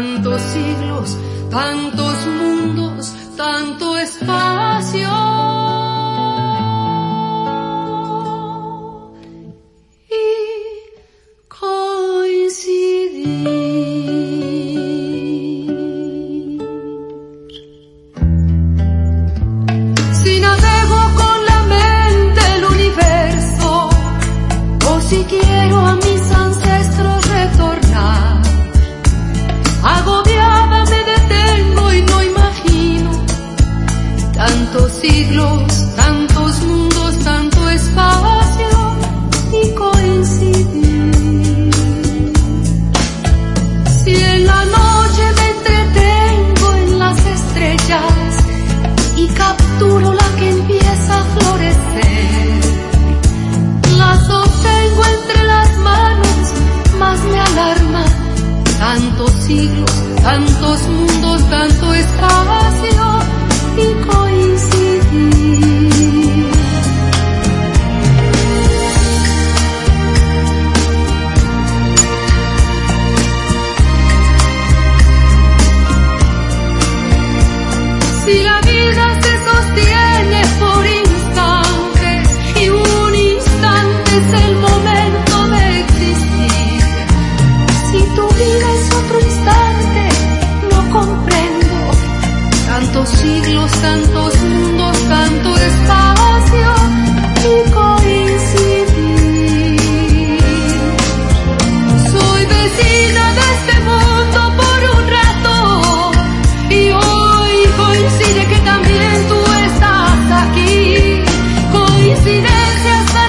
tantos siglos, tantos mundos, tanto espacio. Si quiero a mis ancestros retornar, agobiada me detengo y no imagino tantos siglos, tantos mundos, tanto espacio y coincidir. Si en la noche me entretengo en las estrellas y capturo la que empieza a florecer, las obtengo entre las manos, más me alarma tantos siglos, tantos mundos, tanto espacio y coincidir. Si la vida se sostiene por instantes y un instante es el momento de existir, si tu vida es otro instante, no comprendo tantos siglos, tantos mundos, tanto espacio y coincidir. Soy vecina de este mundo por un rato y hoy coincide que también tú estás aquí. Coincidencias